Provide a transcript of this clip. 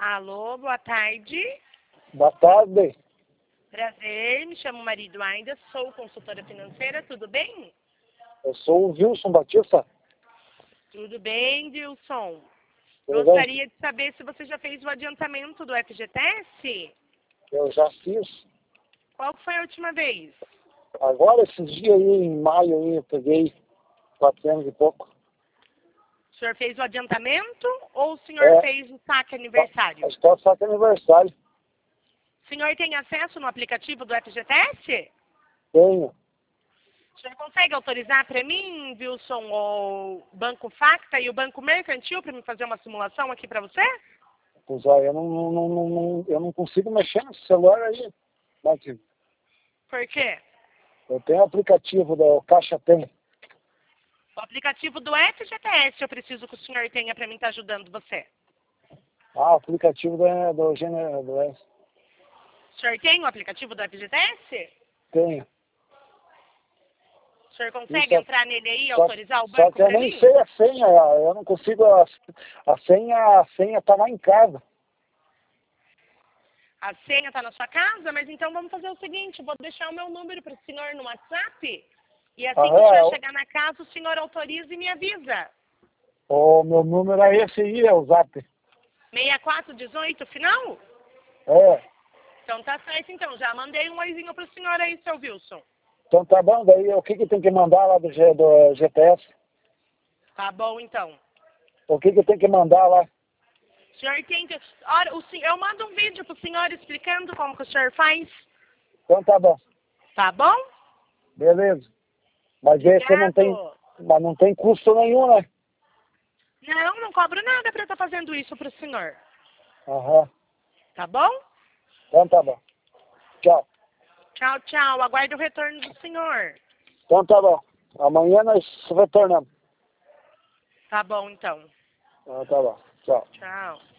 Alô, boa tarde. Boa tarde. Prazer, me chamo Maria Eduarda, sou consultora financeira, tudo bem? Eu sou o Wilson Batista. Tudo bem, Wilson? Tudo bem? Gostaria de saber se você já fez o adiantamento do FGTS? Eu já fiz. Qual foi a última vez? Agora, esses dias aí, em maio, aí, eu peguei 400 e pouco. O senhor fez o adiantamento ou o senhor fez o saque aniversário? Acho que é o saque aniversário. O senhor tem acesso no aplicativo do FGTS? Tenho. O senhor consegue autorizar para mim, Wilson, o Banco Facta e o Banco Mercantil para me fazer uma simulação aqui para você? Pois é, eu não consigo mexer no celular aí. Mas Por quê? eu tenho o aplicativo da Caixa Tem. O aplicativo do FGTS eu preciso que o senhor tenha para mim estar ajudando você. Ah, o aplicativo do S. O senhor tem o aplicativo do FGTS? Tenho. O senhor consegue Isso, entrar nele aí e autorizar o só banco que eu para nem mim? sei a senha, eu não consigo, a senha tá lá em casa. A senha está na sua casa, mas então vamos fazer o seguinte, vou deixar o meu número para o senhor no WhatsApp e assim que o senhor chegar na casa, o senhor autoriza e me avisa. O meu número é esse aí, é o Zap. 6418, final? É. Então tá certo, então. Já mandei um oizinho pro senhor aí, seu Wilson. Então tá bom, daí o que tem que mandar lá do GPS? Tá bom, então. O que tem que mandar lá? O senhor tem que... Ora, eu mando um vídeo pro senhor explicando como que o senhor faz. Então tá bom. Tá bom? Beleza. Mas esse não tem custo nenhum, né? Não, não cobro nada pra eu estar fazendo isso pro senhor. Aham. Tá bom? Então tá bom. Tchau. Tchau, tchau. Aguardo o retorno do senhor. Então tá bom. Amanhã nós retornamos. Tá bom, então. Ah, tá bom. Tchau. Tchau.